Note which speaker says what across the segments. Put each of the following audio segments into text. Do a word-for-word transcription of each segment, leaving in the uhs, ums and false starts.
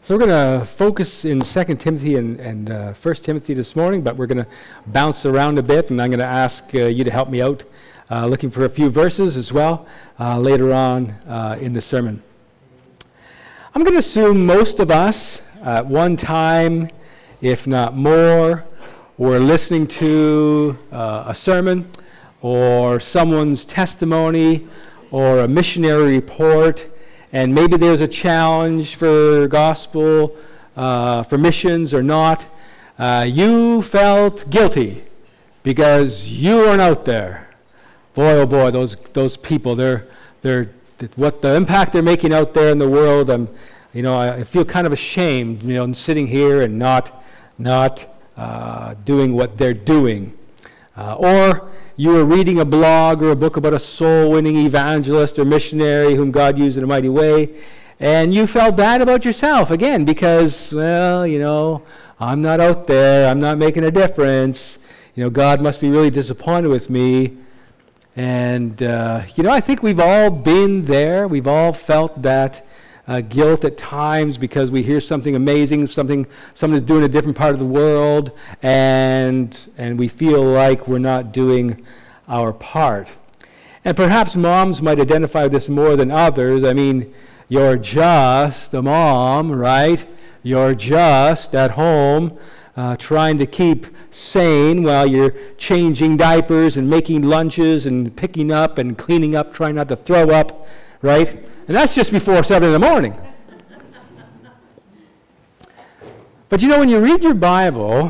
Speaker 1: So we're going to focus in Second Timothy and, and uh, First Timothy this morning, but we're going to bounce around a bit, and I'm going to ask uh, you to help me out, uh, looking for a few verses as well uh, later on uh, in the sermon. I'm going to assume most of us at one time, if not more, were listening to uh, a sermon or someone's testimony or a missionary report, and maybe there's a challenge for gospel, uh, for missions or not. Uh, you felt guilty because you weren't out there. Boy, oh boy, those those people, they're they're what the impact they're making out there in the world. I'm, you know, I, I feel kind of ashamed, you know, sitting here and not not uh, doing what they're doing. Uh, or you were reading a blog or a book about a soul-winning evangelist or missionary whom God used in a mighty way, and you felt bad about yourself, again, because, well, you know, I'm not out there, I'm not making a difference, you know, God must be really disappointed with me. And, uh, you know, I think we've all been there, we've all felt that Uh, guilt at times because we hear something amazing, something someone is doing in a different part of the world, and and we feel like we're not doing our part. And perhaps moms might identify with this more than others. I mean, you're just a mom, right? You're just at home uh, trying to keep sane while you're changing diapers and making lunches and picking up and cleaning up, trying not to throw up, right? And that's just before seven in the morning. But you know, when you read your Bible,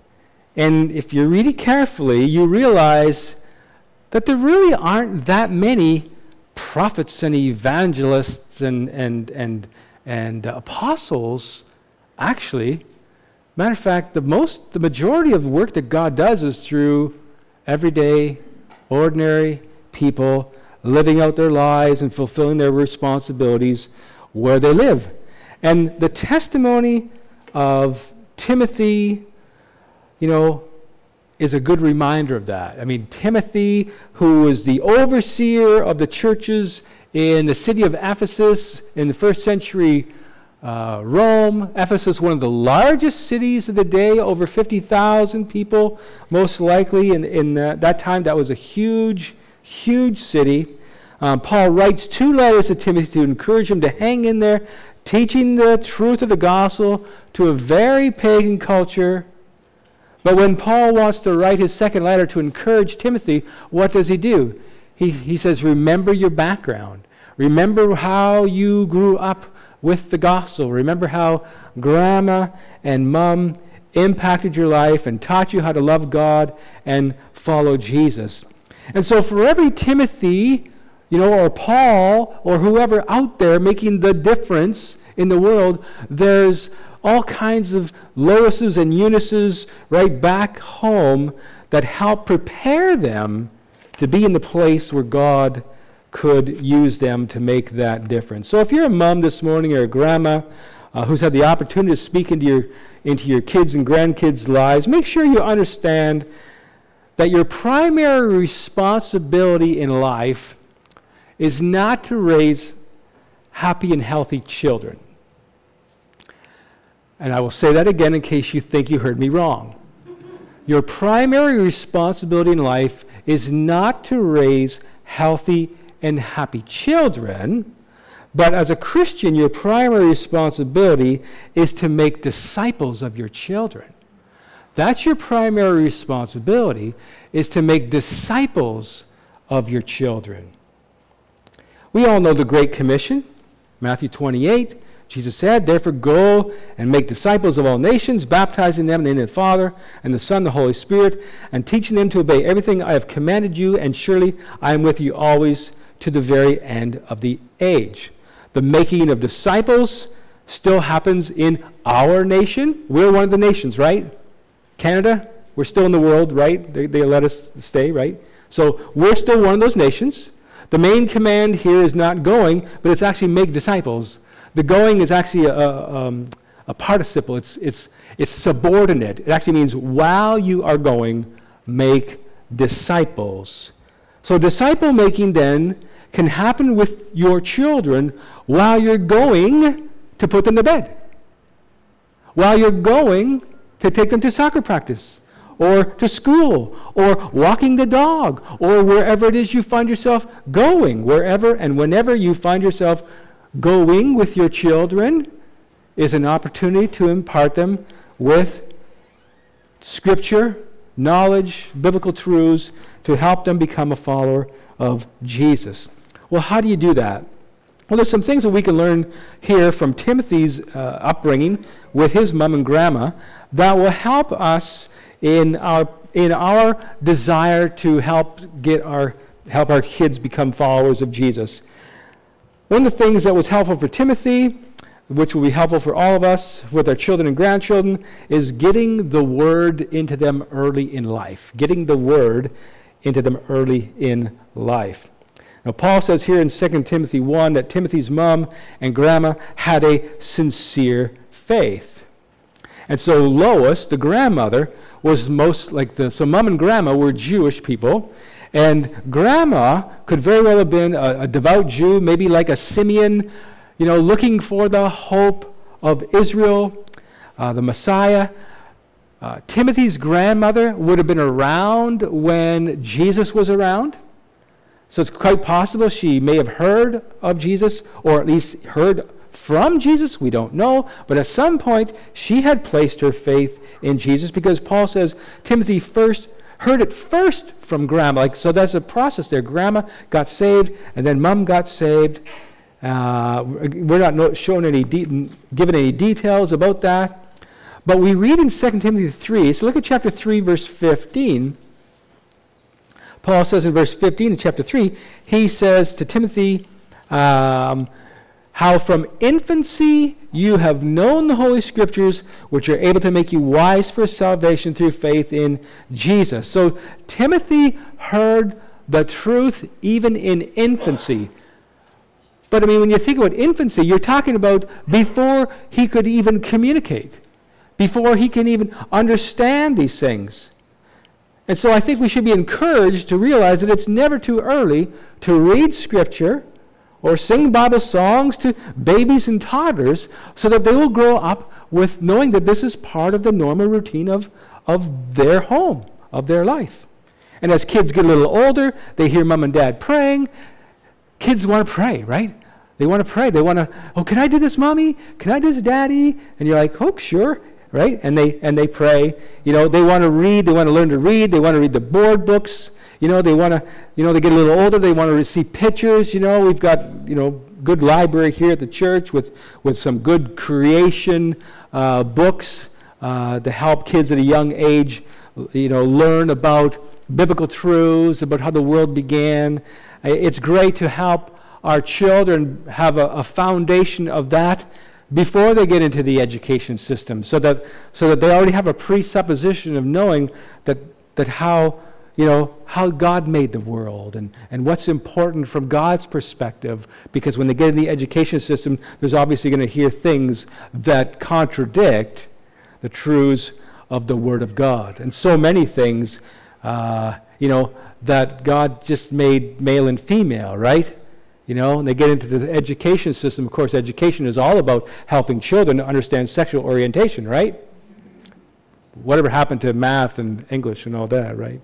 Speaker 1: and if you read it carefully, you realize that there really aren't that many prophets and evangelists and and and and uh, apostles. Actually, matter of fact, the most, the majority of the work that God does is through everyday, ordinary people living out their lives and fulfilling their responsibilities where they live. And the testimony of Timothy, you know, is a good reminder of that. I mean, Timothy, who was the overseer of the churches in the city of Ephesus in the first century uh, Rome. Ephesus, one of the largest cities of the day, over fifty thousand people, most likely. In, in uh, that time, that was a huge Huge city. Um, Paul writes two letters to Timothy to encourage him to hang in there, teaching the truth of the gospel to a very pagan culture. But when Paul wants to write his second letter to encourage Timothy, what does he do? He, he says, remember your background. Remember how you grew up with the gospel. Remember how grandma and mom impacted your life and taught you how to love God and follow Jesus. And so for every Timothy, you know, or Paul, or whoever out there making the difference in the world, there's all kinds of Loises and Eunices right back home that help prepare them to be in the place where God could use them to make that difference. So if you're a mom this morning or a grandma uh, who's had the opportunity to speak into your, into your kids' and grandkids' lives, make sure you understand that your primary responsibility in life is not to raise happy and healthy children. And I will say that again in case you think you heard me wrong. Your primary responsibility in life is not to raise healthy and happy children, but as a Christian, your primary responsibility is to make disciples of your children. That's your primary responsibility, is to make disciples of your children. We all know the Great Commission, Matthew twenty-eight. Jesus said, therefore go and make disciples of all nations, baptizing them in the name of the Father and the Son and the Holy Spirit, and teaching them to obey everything I have commanded you, and surely I am with you always to the very end of the age. The making of disciples still happens in our nation. We're one of the nations, right? Canada, we're still in the world, right? They, they let us stay, right? So we're still one of those nations. The main command here is not going, but it's actually make disciples. The going is actually a, a, um, a participle. It's, it's, it's subordinate. It actually means while you are going, make disciples. So disciple making then can happen with your children while you're going to put them to bed. while you're going to take them to soccer practice, or to school, or walking the dog, or wherever it is you find yourself going. Wherever and whenever you find yourself going with your children is an opportunity to impart them with Scripture, knowledge, biblical truths, to help them become a follower of Jesus. Well, how do you do that? Well, there's some things that we can learn here from Timothy's uh, upbringing with his mom and grandma that will help us in our in our desire to help get our help our kids become followers of Jesus. One of the things that was helpful for Timothy, which will be helpful for all of us with our children and grandchildren, is getting the word into them early in life. Getting the word into them early in life. Now, Paul says here in Second Timothy one that Timothy's mom and grandma had a sincere faith. And so Lois, the grandmother, was most like the, so mom and grandma were Jewish people, and grandma could very well have been a, a devout Jew, maybe like a Simeon, you know, looking for the hope of Israel, uh, the Messiah. Uh, Timothy's grandmother would have been around when Jesus was around. So it's quite possible she may have heard of Jesus, or at least heard from Jesus. We don't know. But at some point, she had placed her faith in Jesus, because Paul says Timothy first heard it first from grandma. Like, so that's a process there. Grandma got saved, and then mom got saved. Uh, we're not no, shown any de- given any details about that. But we read in Second Timothy three. So look at chapter three, verse fifteen. Paul says in verse fifteen of chapter three, he says to Timothy, um, how from infancy you have known the Holy Scriptures, which are able to make you wise for salvation through faith in Jesus. So Timothy heard the truth even in infancy. But I mean, when you think about infancy, you're talking about before he could even communicate, before he can even understand these things. And so I think we should be encouraged to realize that it's never too early to read Scripture or sing Bible songs to babies and toddlers, so that they will grow up with knowing that this is part of the normal routine of, of their home, of their life. And as kids get a little older, they hear mom and dad praying. Kids want to pray, right? They want to pray. They want to, oh, can I do this, mommy? Can I do this, daddy? And you're like, oh, sure. Right? And they and they pray. You know, they want to read. They want to learn to read. They want to read the board books. You know, they want to, you know, they get a little older. They want to see pictures. You know, we've got, you know, good library here at the church with, with some good creation uh, books uh, to help kids at a young age, you know, learn about biblical truths, about how the world began. It's great to help our children have a, a foundation of that before they get into the education system, so that so that they already have a presupposition of knowing that that how you know how God made the world and, and what's important from God's perspective. Because when they get in the education system, there's obviously going to hear things that contradict the truths of the Word of God, and so many things, uh, you know, that God just made male and female, right? You know, and they get into the education system. Of course, education is all about helping children to understand sexual orientation, right? Whatever happened to math and English and all that, right?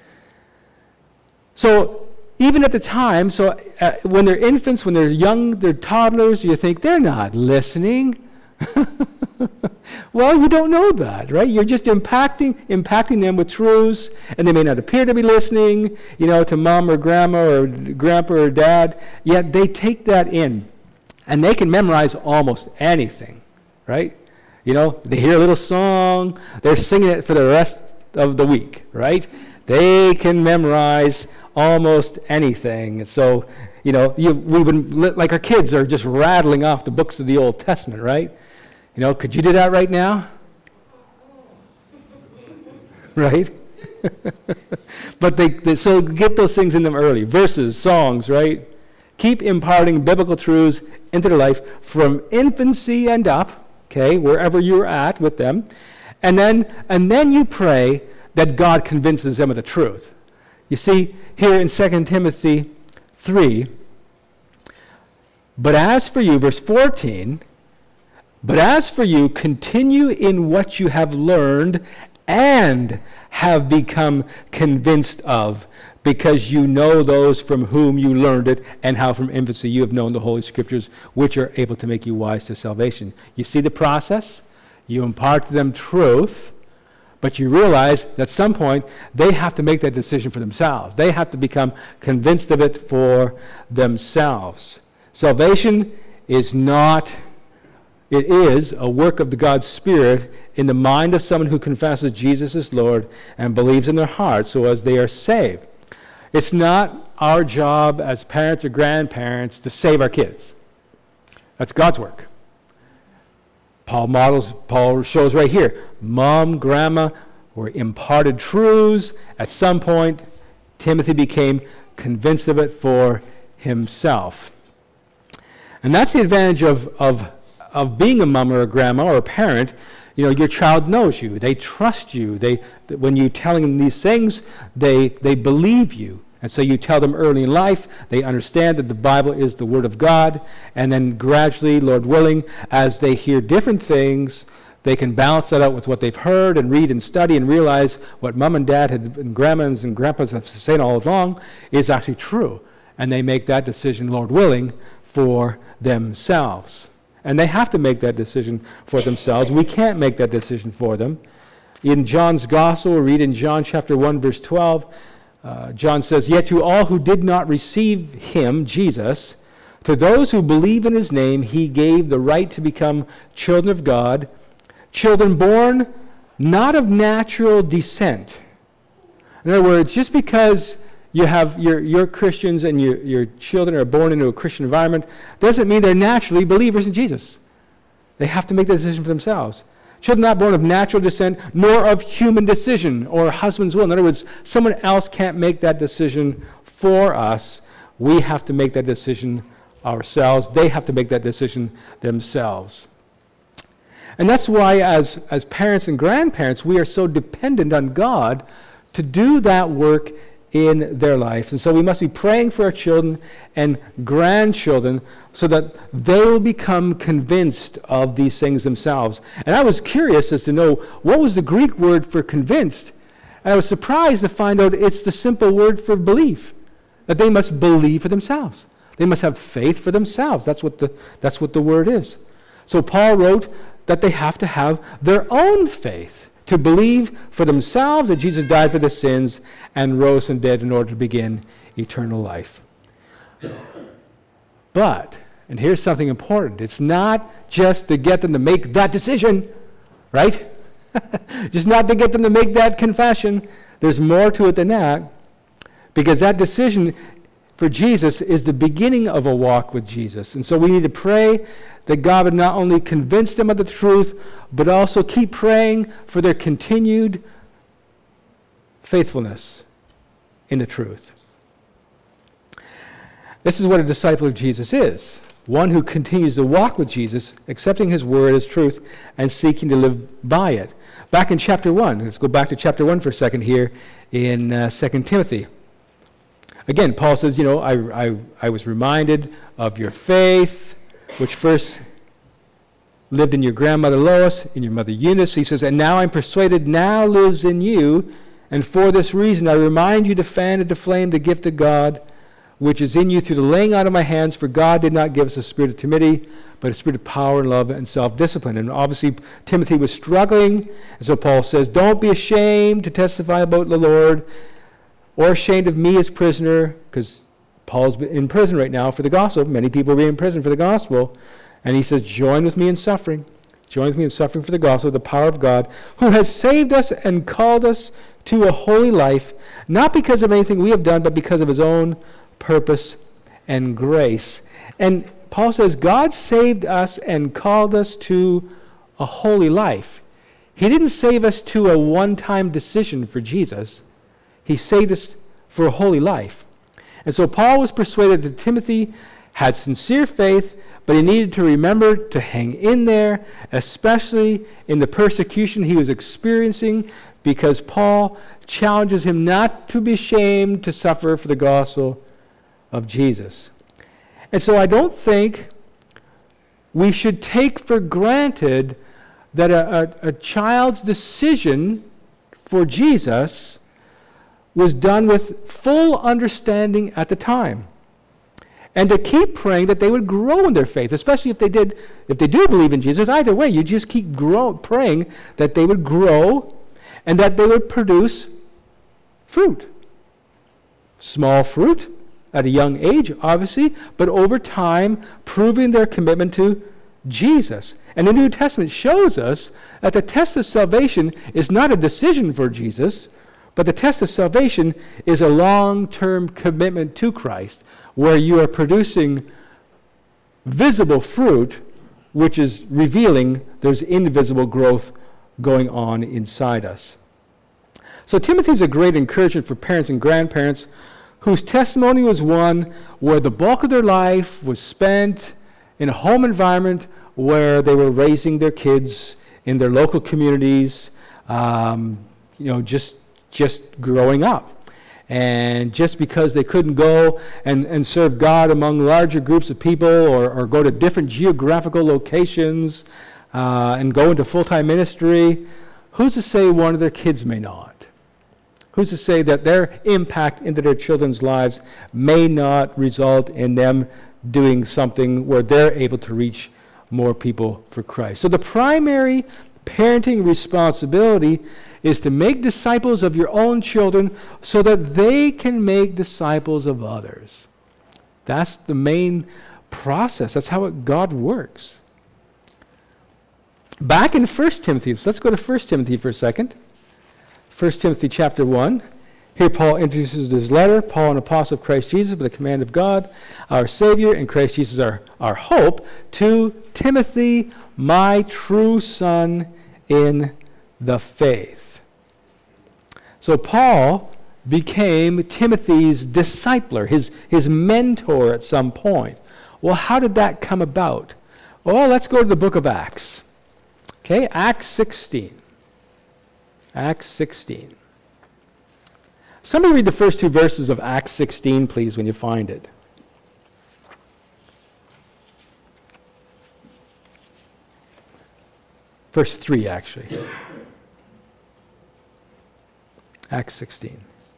Speaker 1: So even at the time, so uh, when they're infants, when they're young, they're toddlers, you think they're not listening. Well, you don't know that, right? You're just impacting impacting them with truths, and they may not appear to be listening, you know, to mom or grandma or grandpa or dad, yet they take that in, and they can memorize almost anything, right? You know, they hear a little song, they're singing it for the rest of the week, right? They can memorize almost anything. So, you know, you, we've been, like our kids are just rattling off the books of the Old Testament, right? You know, could you do that right now? Right? But they, they so get those things in them early. Verses, songs, right? Keep imparting biblical truths into their life from infancy and up, okay, wherever you're at with them. And then and then you pray that God convinces them of the truth. You see, here in Second Timothy three, but as for you, verse fourteen, But as for you, continue in what you have learned and have become convinced of, because you know those from whom you learned it, and how from infancy you have known the Holy Scriptures, which are able to make you wise to salvation. You see the process? You impart to them truth, but you realize that at some point they have to make that decision for themselves. They have to become convinced of it for themselves. Salvation is not, it is a work of the God's Spirit in the mind of someone who confesses Jesus as Lord and believes in their heart so as they are saved. It's not our job as parents or grandparents to save our kids. That's God's work. Paul models, Paul shows right here, mom, grandma were imparted truths. At some point, Timothy became convinced of it for himself. And that's the advantage of, of, of being a mom or a grandma or a parent. You know, your child knows you. They trust you. They, when you're telling them these things, they, they believe you. And so you tell them early in life, they understand that the Bible is the Word of God, and then gradually, Lord willing, as they hear different things, they can balance that out with what they've heard and read and study and realize what mom and dad had, and grandmas and grandpas have said all along is actually true. And they make that decision, Lord willing, for themselves. And they have to make that decision for themselves. We can't make that decision for them. In John's Gospel, we read in John chapter one, verse twelve, uh, John says, "Yet to all who did not receive him," Jesus, "to those who believe in his name, he gave the right to become children of God, children born not of natural descent." In other words, just because you have your, your Christians and your, your children are born into a Christian environment doesn't mean they're naturally believers in Jesus. They have to make the decision for themselves. Children not born of natural descent, nor of human decision or husband's will. In other words, someone else can't make that decision for us. We have to make that decision ourselves. They have to make that decision themselves. And that's why as, as parents and grandparents, we are so dependent on God to do that work in their life. And so we must be praying for our children and grandchildren so that they will become convinced of these things themselves. And I was curious as to know what was the Greek word for convinced. And I was surprised to find out it's the simple word for belief, that they must believe for themselves. They must have faith for themselves. That's what the, that's what the word is. So Paul wrote that they have to have their own faith, to believe for themselves that Jesus died for their sins and rose from the dead in order to begin eternal life. But, and here's something important, it's not just to get them to make that decision, right? Just not to get them to make that confession. There's more to it than that, because that decision for Jesus is the beginning of a walk with Jesus. And so we need to pray that God would not only convince them of the truth, but also keep praying for their continued faithfulness in the truth. This is what a disciple of Jesus is. One who continues to walk with Jesus, accepting his word as truth and seeking to live by it. Back in chapter one, let's go back to chapter one for a second here in uh, Second Timothy. Again, Paul says, you know, I, I, I was reminded of your faith, which first lived in your grandmother Lois, in your mother Eunice. He says, and now I'm persuaded now lives in you, and for this reason I remind you to fan into flame the gift of God, which is in you through the laying out of my hands, for God did not give us a spirit of timidity, but a spirit of power and love and self-discipline. And obviously Timothy was struggling, and so Paul says, don't be ashamed to testify about the Lord, or ashamed of me as prisoner, because Paul's in prison right now for the gospel. Many people are being in prison for the gospel. And he says, join with me in suffering. Join with me in suffering for the gospel, the power of God, who has saved us and called us to a holy life, not because of anything we have done, but because of his own purpose and grace. And Paul says, God saved us and called us to a holy life. He didn't save us to a one-time decision for Jesus. He saved us for a holy life. And so Paul was persuaded that Timothy had sincere faith, but he needed to remember to hang in there, especially in the persecution he was experiencing, because Paul challenges him not to be ashamed to suffer for the gospel of Jesus. And so I don't think we should take for granted that a, a, a child's decision for Jesus was done with full understanding at the time. And to keep praying that they would grow in their faith, especially if they did, if they do believe in Jesus. Either way, you just keep grow, praying that they would grow and that they would produce fruit. Small fruit at a young age, obviously, but over time, proving their commitment to Jesus. And the New Testament shows us that the test of salvation is not a decision for Jesus, but the test of salvation is a long-term commitment to Christ, where you are producing visible fruit, which is revealing there's invisible growth going on inside us. So Timothy is a great encouragement for parents and grandparents whose testimony was one where the bulk of their life was spent in a home environment where they were raising their kids in their local communities, um, you know, just just growing up. And just because they couldn't go and, and serve God among larger groups of people or, or go to different geographical locations uh, and go into full-time ministry, who's to say one of their kids may not? Who's to say that their impact into their children's lives may not result in them doing something where they're able to reach more people for Christ? So the primary parenting responsibility is to make disciples of your own children so that they can make disciples of others. That's the main process. That's how it, God works. Back in First Timothy, so let's go to First Timothy for a second. First Timothy chapter one. Here Paul introduces his letter. Paul, an apostle of Christ Jesus, by the command of God, our Savior, and Christ Jesus, our, our hope, to Timothy, my true son in the faith. So Paul became Timothy's discipler, his, his mentor at some point. Well, how did that come about? Well, let's go to the book of Acts. Okay, Acts sixteen. Acts sixteen. Somebody read the first two verses of Acts sixteen, please, when you find it. Verse three, actually. Acts sixteen.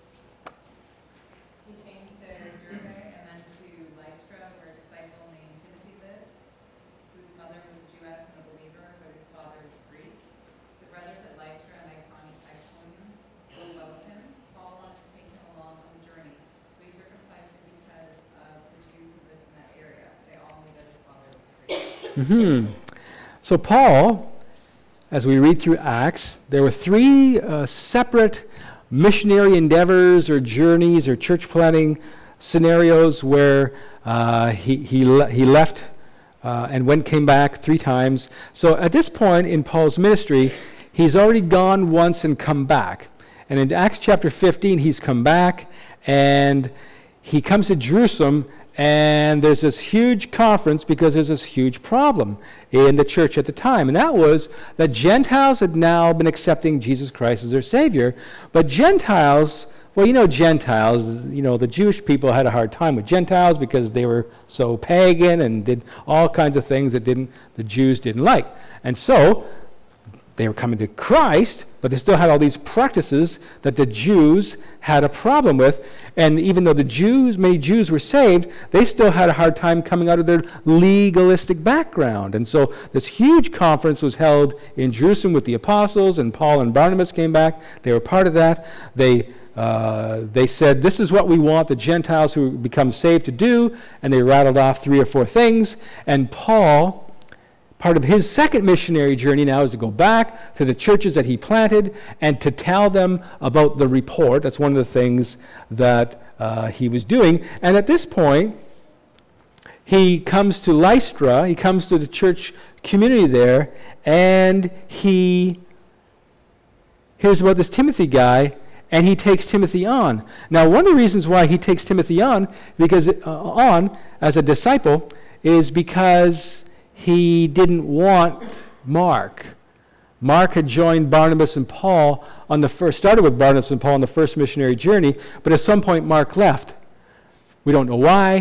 Speaker 2: He came to Derbe and then to Lystra, where a disciple named Timothy lived, whose mother was a Jewess and a believer, but whose father was Greek. The brothers at Lystra and Iconium spoke well of him. Paul wanted to take him along on the journey, so he circumcised him because of the Jews who lived in that area. They all knew that his father was Greek.
Speaker 1: Mm-hmm. So Paul, as we read through Acts, there were three uh, separate missionary endeavors or journeys or church planting scenarios where uh, he he, le- he left uh, and went came back three times. So at this point in Paul's ministry, he's already gone once and come back. And in Acts chapter fifteen, he's come back and he comes to Jerusalem, and there's this huge conference because there's this huge problem in the church at the time. And that was that Gentiles had now been accepting Jesus Christ as their Savior. But Gentiles, well, you know Gentiles, you know, the Jewish people had a hard time with Gentiles because they were so pagan and did all kinds of things that didn't the Jews didn't like. And so they were coming to Christ, but they still had all these practices that the Jews had a problem with. And even though the Jews, many Jews were saved, they still had a hard time coming out of their legalistic background. And so this huge conference was held in Jerusalem with the apostles, and Paul and Barnabas came back. They were part of that. They uh, they said, this is what we want the Gentiles who become saved to do. And they rattled off three or four things. And Paul, part of his second missionary journey now is to go back to the churches that he planted and to tell them about the report. That's one of the things that uh, he was doing. And at this point, he comes to Lystra, he comes to the church community there, and he hears about this Timothy guy, and he takes Timothy on. Now, one of the reasons why he takes Timothy on, because uh, on as a disciple, is because he didn't want Mark. Mark had joined Barnabas and Paul on the first, started with Barnabas and Paul on the first missionary journey, but at some point Mark left. We don't know why.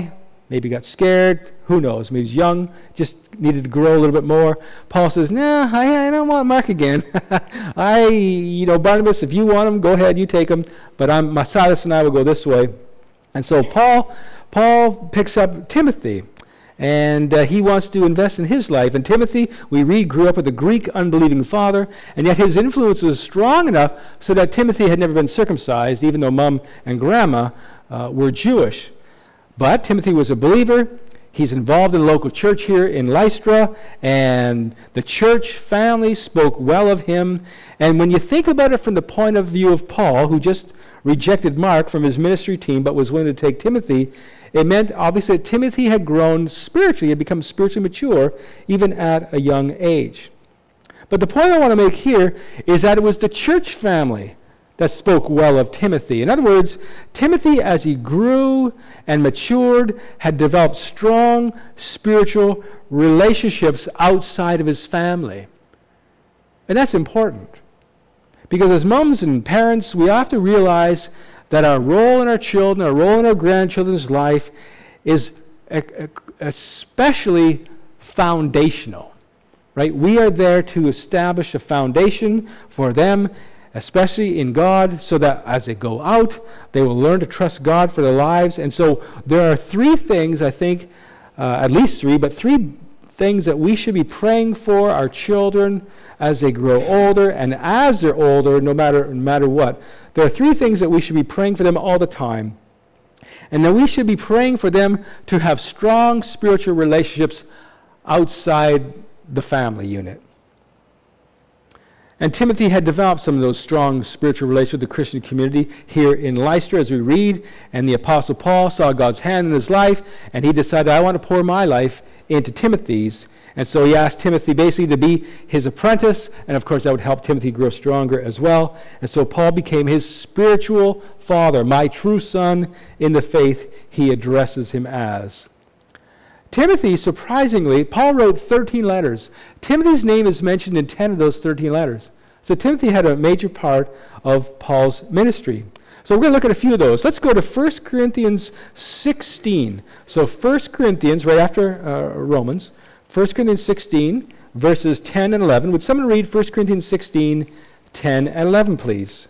Speaker 1: maybe got scared, who knows, maybe he's young, just needed to grow a little bit more. Paul says, nah, I, I don't want Mark again. I, you know, Barnabas, if you want him, go ahead, you take him, but I'm, my Silas and I will go this way. And so Paul, Paul picks up Timothy, and uh, he wants to invest in his life. And Timothy, we read, grew up with a Greek unbelieving father, and yet his influence was strong enough so that Timothy had never been circumcised, even though mom and grandma uh, were Jewish. But Timothy was a believer. He's involved in a local church here in Lystra, and the church family spoke well of him. And when you think about it from the point of view of Paul, who just rejected Mark from his ministry team but was willing to take Timothy, it meant obviously that Timothy had grown spiritually, had become spiritually mature, even at a young age. But the point I want to make here is that it was the church family that spoke well of Timothy. In other words, Timothy, as he grew and matured, had developed strong spiritual relationships outside of his family. And that's important. Because as moms and parents, we have to realize that our role in our children, our role in our grandchildren's life is especially foundational, right? We are there to establish a foundation for them, especially in God, so that as they go out, they will learn to trust God for their lives. And so there are three things, I think, uh, at least three, but three things that we should be praying for our children as they grow older, and as they're older, no matter, no matter what. There are three things that we should be praying for them all the time. And then we should be praying for them to have strong spiritual relationships outside the family unit. And Timothy had developed some of those strong spiritual relationships with the Christian community here in Lystra, as we read. And the Apostle Paul saw God's hand in his life, and he decided, I want to pour my life into Timothy's. And so he asked Timothy basically to be his apprentice, and of course that would help Timothy grow stronger as well. And so Paul became his spiritual father, my true son in the faith, he addresses him as. Timothy, surprisingly, Paul wrote thirteen letters. Timothy's name is mentioned in ten of those thirteen letters. So Timothy had a major part of Paul's ministry. So we're going to look at a few of those. Let's go to First Corinthians sixteen. So First Corinthians, right after uh, Romans, First Corinthians sixteen, verses ten and eleven. Would someone read First Corinthians sixteen, ten and eleven, please?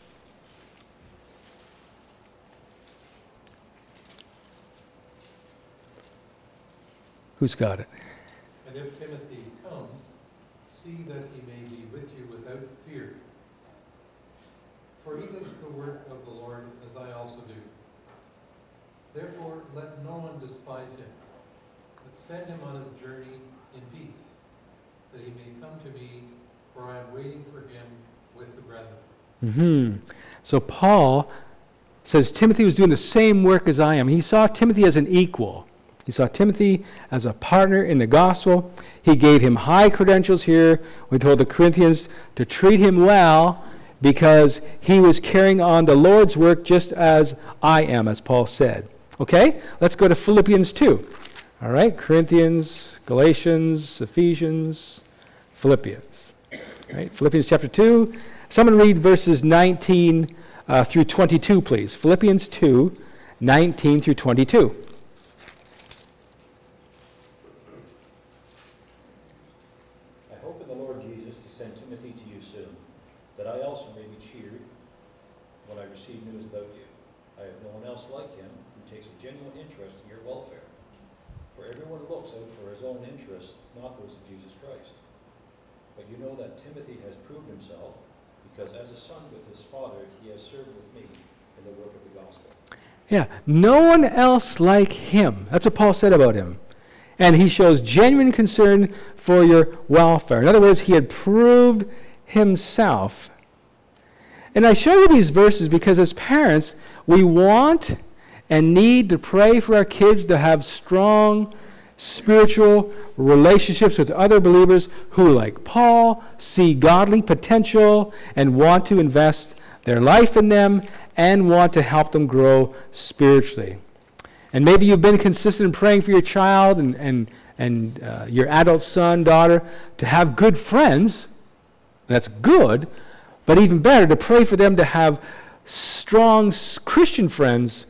Speaker 1: Who's got it?
Speaker 3: And if Timothy comes, see that he may be with you without fear. For he does the work of the Lord, as I also do. Therefore, let no one despise him, but send him on his journey in peace, that he may come to me, for I am waiting for him with the brethren.
Speaker 1: Mm-hmm. So Paul says Timothy was doing the same work as I am. He saw Timothy as an equal. He saw Timothy as a partner in the gospel. He gave him high credentials here. We told the Corinthians to treat him well because he was carrying on the Lord's work just as I am, as Paul said. Okay, let's go to Philippians two. All right, Corinthians, Galatians, Ephesians, Philippians. All right, Philippians chapter two. Someone read verses nineteen uh, through twenty-two, please. Philippians two, nineteen through twenty-two.
Speaker 4: Not those of Jesus Christ. But you know that Timothy has proved himself, because as a son with his father, he has served with me in the work of the gospel.
Speaker 1: Yeah, no one else like him. That's what Paul said about him. And he shows genuine concern for your welfare. In other words, he had proved himself. And I show you these verses because as parents, we want and need to pray for our kids to have strong spiritual relationships with other believers who, like Paul, see godly potential and want to invest their life in them and want to help them grow spiritually. And maybe you've been consistent in praying for your child and, and, and uh, your adult son, daughter, to have good friends. That's good, but even better, to pray for them to have strong Christian friends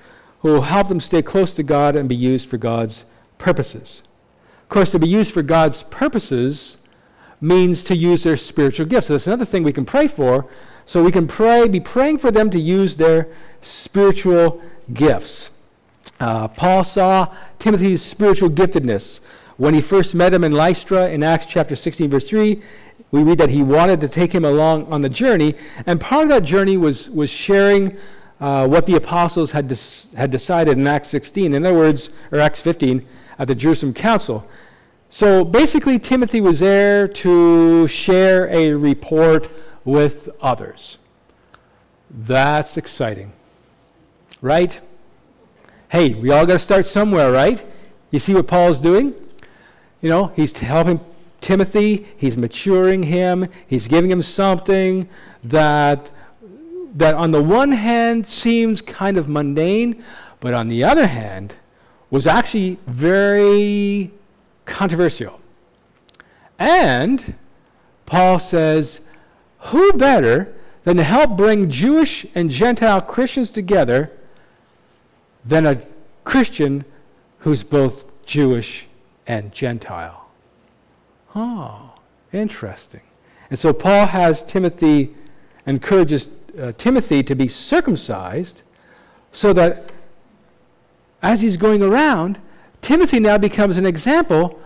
Speaker 1: who will help them stay close to God and be used for God's purposes. Of course, to be used for God's purposes means to use their spiritual gifts. So that's another thing we can pray for. So we can pray, be praying for them to use their spiritual gifts. Uh, Paul saw Timothy's spiritual giftedness. When he first met him in Lystra in Acts chapter sixteen, verse three, we read that he wanted to take him along on the journey, and part of that journey was, was sharing uh, what the apostles had, dis- had decided in Acts sixteen, in other words, or Acts fifteen, at the Jerusalem Council. So basically, Timothy was there to share a report with others. That's exciting, right? Hey, we all got to start somewhere, right? You see what Paul's doing? You know, he's helping Timothy, he's maturing him, he's giving him something that, that on the one hand seems kind of mundane, but on the other hand was actually very controversial. And Paul says, who better than to help bring Jewish and Gentile Christians together than a Christian who's both Jewish and Gentile? Oh, interesting. And so Paul has Timothy, encourages uh, Timothy to be circumcised so that as he's going around, Timothy now becomes an example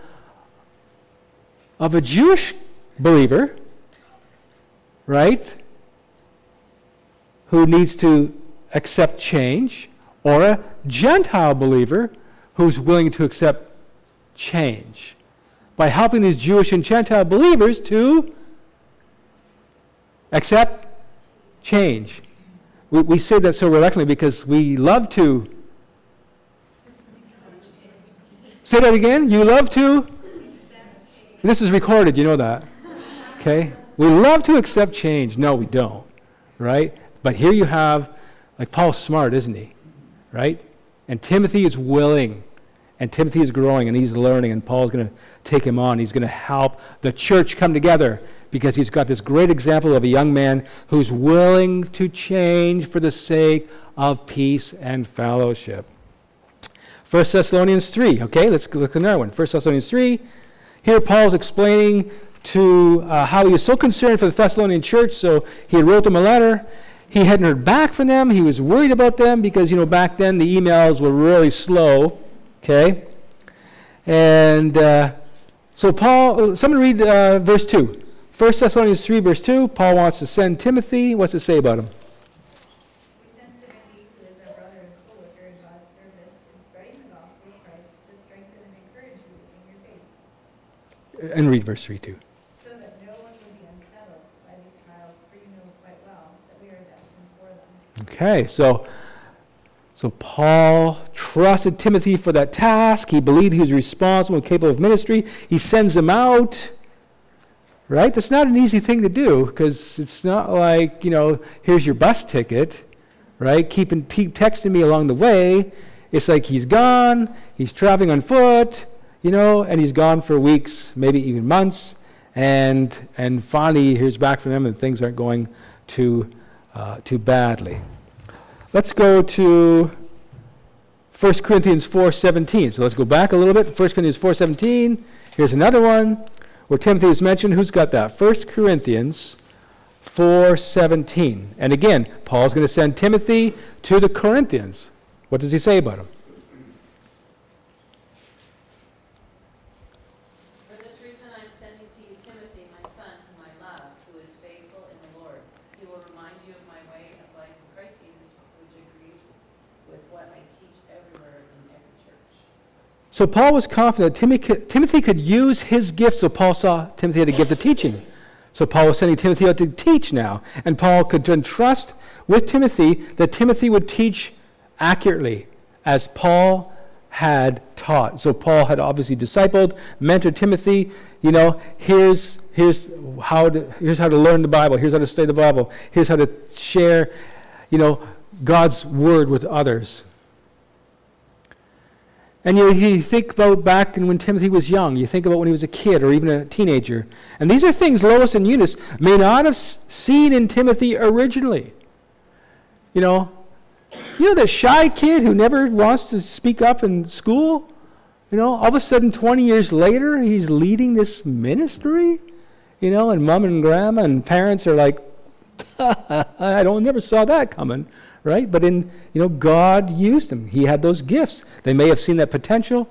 Speaker 1: of a Jewish believer, right, who needs to accept change, or a Gentile believer who's willing to accept change, by helping these Jewish and Gentile believers to accept change. We, we say that so reluctantly because we love to. Say that again. You love to? This is recorded, you know that. Okay? We love to accept change. No, we don't. Right? But here you have, like, Paul's smart, isn't he? Right? And Timothy is willing. And Timothy is growing and he's learning, and Paul's going to take him on. He's going to help the church come together because he's got this great example of a young man who's willing to change for the sake of peace and fellowship. First Thessalonians three, okay, let's look at another one. First Thessalonians three, here Paul's explaining to uh, how he was so concerned for the Thessalonian church, so he wrote them a letter. He hadn't heard back from them. He was worried about them because, you know, back then the emails were really slow. Okay, and uh, so Paul, someone read uh, verse two. First Thessalonians three, verse two, Paul wants to send Timothy. What's it say about him?
Speaker 2: We send Timothy, who is our brother and co-worker in God's service, in spreading the gospel of Christ, to strengthen and encourage you in your faith.
Speaker 1: And read verse three too.
Speaker 2: So that no one will be unsettled by these trials, for you know quite well that we are destined for them.
Speaker 1: Okay, so So Paul trusted Timothy for that task. He believed he was responsible and capable of ministry. He sends him out. Right? That's not an easy thing to do because it's not like, you know, here's your bus ticket. Right? Keep, in, keep texting me along the way. It's like he's gone. He's traveling on foot, you know, and he's gone for weeks, maybe even months. And and finally he hears back from him and things aren't going too, uh, too badly. Let's go to First Corinthians four seventeen. So let's go back a little bit. First Corinthians four seventeen. Here's another one where Timothy is mentioned. Who's got that? First Corinthians four seventeen. And again, Paul's going to send Timothy to the Corinthians. What does he say about him?
Speaker 5: For this reason I am sending to you Timothy, my son, whom I love, who is faithful in the Lord. He will remind you of my way of life in Christ Jesus, which agrees with what I teach everywhere in every church.
Speaker 1: So Paul was confident Timothy could use his gift, so Paul saw Timothy had a gift of teaching. So Paul was sending Timothy out to teach now, and Paul could entrust with Timothy that Timothy would teach accurately as Paul had taught. So Paul had obviously discipled, mentored Timothy. You know, here's here's how to here's how to learn the Bible. Here's how to study the Bible. Here's how to share, you know, God's word with others. And you, you think about back when Timothy was young. You think about when he was a kid or even a teenager. And these are things Lois and Eunice may not have s- seen in Timothy originally. You know, You know, that shy kid who never wants to speak up in school? You know, all of a sudden, twenty years later, he's leading this ministry? You know, and mom and grandma and parents are like, I don't never saw that coming, right? But in, you know, God used him. He had those gifts. They may have seen that potential.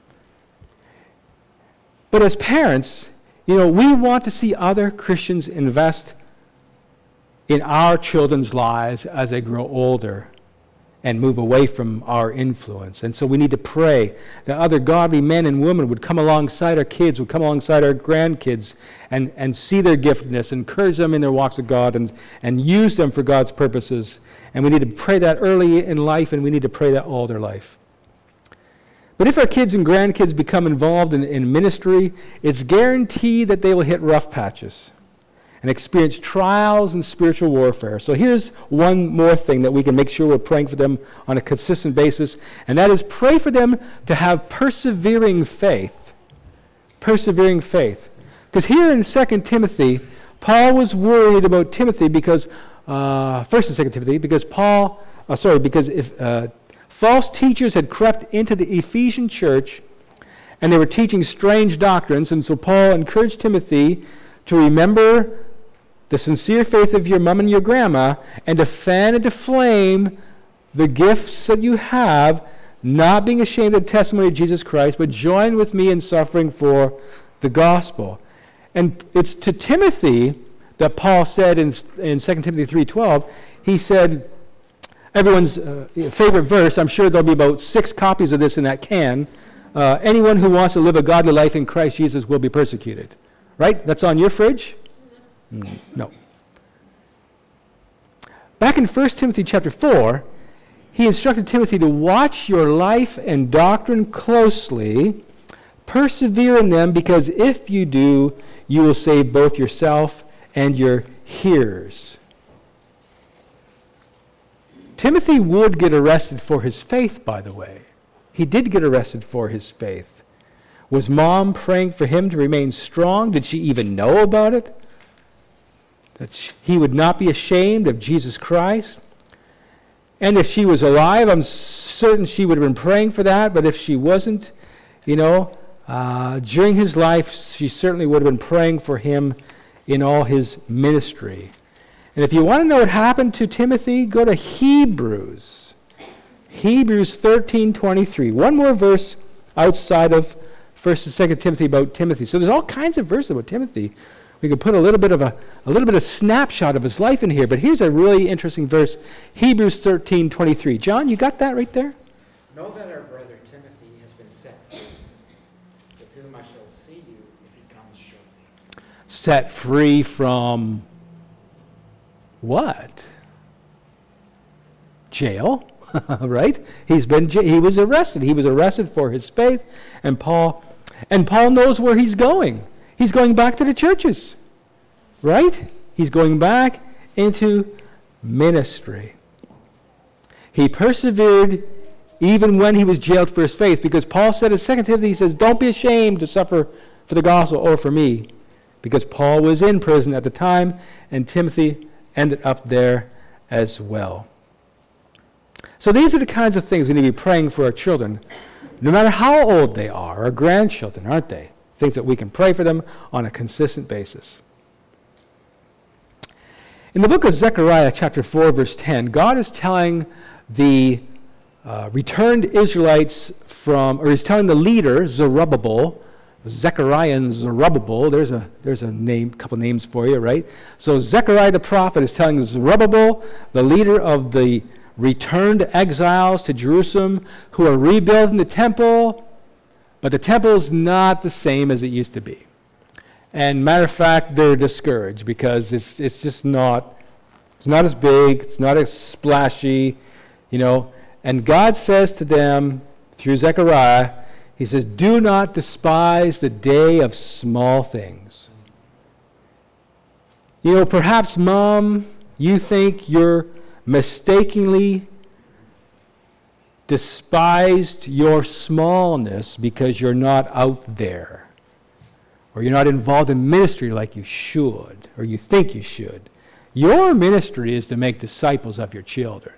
Speaker 1: But as parents, you know, we want to see other Christians invest in our children's lives as they grow older and move away from our influence. And so we need to pray that other godly men and women would come alongside our kids, would come alongside our grandkids and, and see their giftedness, encourage them in their walks with God, and, and use them for God's purposes. And we need to pray that early in life, and we need to pray that all their life. But if our kids and grandkids become involved in, in ministry, it's guaranteed that they will hit rough patches and experience trials and spiritual warfare. So here's one more thing that we can make sure we're praying for them on a consistent basis, and that is pray for them to have persevering faith. Persevering faith. Because here in Second Timothy, Paul was worried about Timothy because, uh, First and Second Timothy, because Paul, uh, sorry, because if uh, false teachers had crept into the Ephesian church and they were teaching strange doctrines, and so Paul encouraged Timothy to remember the sincere faith of your mom and your grandma, and to fan into flame the gifts that you have, not being ashamed of the testimony of Jesus Christ, but join with me in suffering for the gospel. And it's to Timothy that Paul said in, in Second Timothy three twelve, he said, everyone's uh, favorite verse, I'm sure there'll be about six copies of this in that can, uh, anyone who wants to live a godly life in Christ Jesus will be persecuted. Right? That's on your fridge? Mm, no. Back in First Timothy chapter four, he instructed Timothy to watch your life and doctrine closely, persevere in them, because if you do, you will save both yourself and your hearers. Timothy would get arrested for his faith, by the way. He did get arrested for his faith. Was mom praying for him to remain strong? Did she even know about it? That she, he would not be ashamed of Jesus Christ? And if she was alive, I'm certain she would have been praying for that. But if she wasn't, you know, uh, during his life, she certainly would have been praying for him in all his ministry. And if you want to know what happened to Timothy, go to Hebrews. Hebrews thirteen twenty-three. One more verse outside of First and Second Timothy about Timothy. So there's all kinds of verses about Timothy. We could put a little bit of a a little bit of snapshot of his life in here, but here's a really interesting verse, Hebrews thirteen twenty-three. John, you got that right there?
Speaker 6: Know that our brother Timothy has been set free, with whom I shall see you if he comes shortly.
Speaker 1: Set free from what? Jail, right? He's been he was arrested. He was arrested for his faith, and Paul and Paul knows where he's going. He's going back to the churches, right? He's going back into ministry. He persevered even when he was jailed for his faith, because Paul said in Second Timothy, he says, don't be ashamed to suffer for the gospel or for me, because Paul was in prison at the time, and Timothy ended up there as well. So these are the kinds of things we need to be praying for our children, no matter how old they are, our grandchildren, aren't they? Things that we can pray for them on a consistent basis. In the book of Zechariah, chapter four, verse ten, God is telling the uh, returned Israelites from, or he's telling the leader, Zerubbabel, Zechariah and Zerubbabel, there's a there's a name, couple names for you, right? So Zechariah the prophet is telling Zerubbabel, the leader of the returned exiles to Jerusalem, who are rebuilding the temple, but the temple's not the same as it used to be. And matter of fact, they're discouraged because it's it's just not, it's not as big, it's not as splashy, you know. And God says to them through Zechariah, he says, do not despise the day of small things. You know, perhaps, Mom, you think you're mistakenly despised your smallness because you're not out there, or you're not involved in ministry like you should, or you think you should. Your ministry is to make disciples of your children.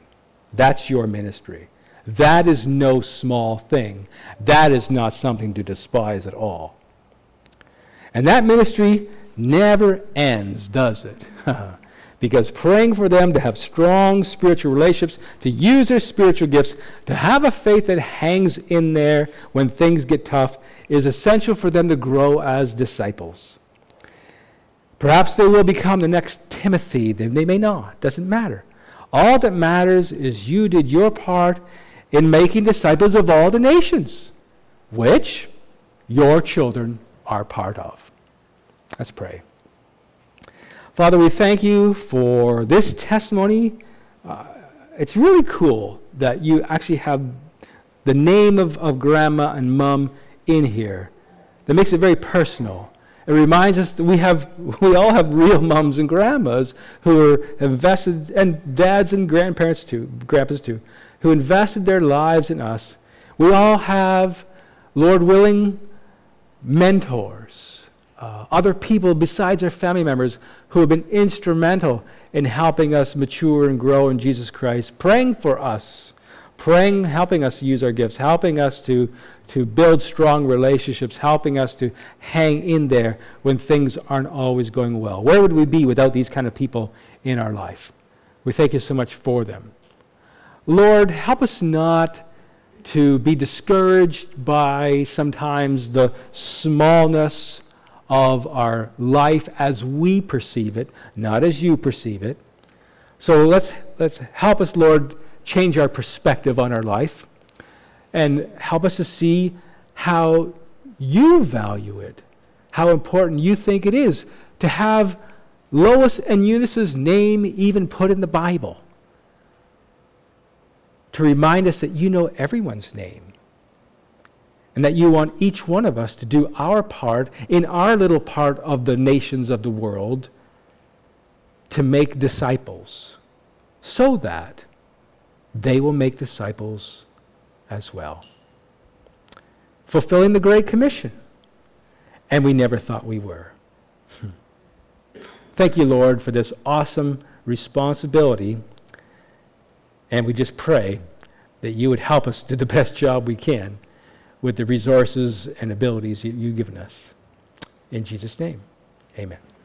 Speaker 1: That's your ministry. That is no small thing. That is not something to despise at all. And that ministry never ends, does it? Because praying for them to have strong spiritual relationships, to use their spiritual gifts, to have a faith that hangs in there when things get tough, is essential for them to grow as disciples. Perhaps they will become the next Timothy. They, they may not. Doesn't matter. All that matters is you did your part in making disciples of all the nations, which your children are part of. Let's pray. Father, we thank you for this testimony. Uh, it's really cool that you actually have the name of, of Grandma and Mom in here. That makes it very personal. It reminds us that we have, we all have real mums and grandmas who are invested, and dads and grandparents too, grandpas too, who invested their lives in us. We all have, Lord willing, mentors, uh, other people besides our family members who have been instrumental in helping us mature and grow in Jesus Christ, praying for us, praying, helping us use our gifts, helping us to, to build strong relationships, helping us to hang in there when things aren't always going well. Where would we be without these kind of people in our life? We thank you so much for them. Lord, help us not to be discouraged by sometimes the smallness of our life as we perceive it, not as you perceive it. So let's let's help us, Lord, change our perspective on our life and help us to see how you value it, how important you think it is to have Lois and Eunice's name even put in the Bible, to remind us that you know everyone's name and that you want each one of us to do our part in our little part of the nations of the world to make disciples so that they will make disciples as well. Fulfilling the Great Commission. And we never thought we were. Thank you, Lord, for this awesome responsibility. And we just pray that you would help us do the best job we can with the resources and abilities you, you've given us. In Jesus' name, amen.